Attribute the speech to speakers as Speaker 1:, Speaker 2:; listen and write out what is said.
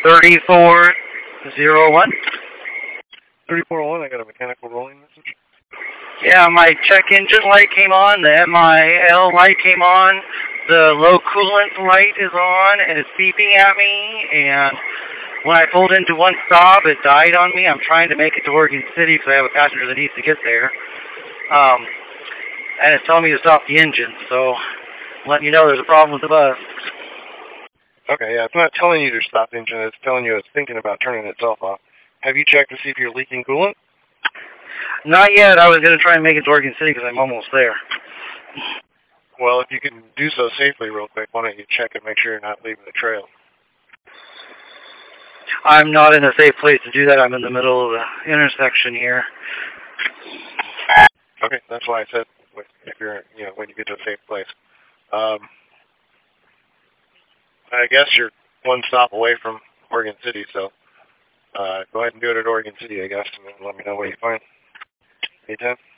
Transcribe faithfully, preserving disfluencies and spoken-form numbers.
Speaker 1: thirty-four oh one.
Speaker 2: thirty-four oh one, I got a mechanical rolling message.
Speaker 1: Yeah, my check engine light came on, the M I L light came on, the low coolant light is on, and it's beeping at me, and when I pulled into one stop, it died on me. I'm trying to make it to Oregon City because I have a passenger that needs to get there. Um, and it's telling me to stop the engine, so I'm letting you know there's a problem with the bus.
Speaker 2: Okay, yeah, it's not telling you to stop the engine, it's telling you it's thinking about turning itself off. Have you checked to see if you're leaking coolant?
Speaker 1: Not yet. I was going to try and make it to Oregon City because I'm almost there.
Speaker 2: Well, if you can do so safely real quick, why don't you check and make sure you're not leaving a trail?
Speaker 1: I'm not in a safe place to do that. I'm in the middle of the intersection here.
Speaker 2: Okay, that's why I said if you're, you know, when you get to a safe place. Um, I guess you're one stop away from Oregon City, so uh, go ahead and do it at Oregon City, I guess, and then let me know what you find. Anytime.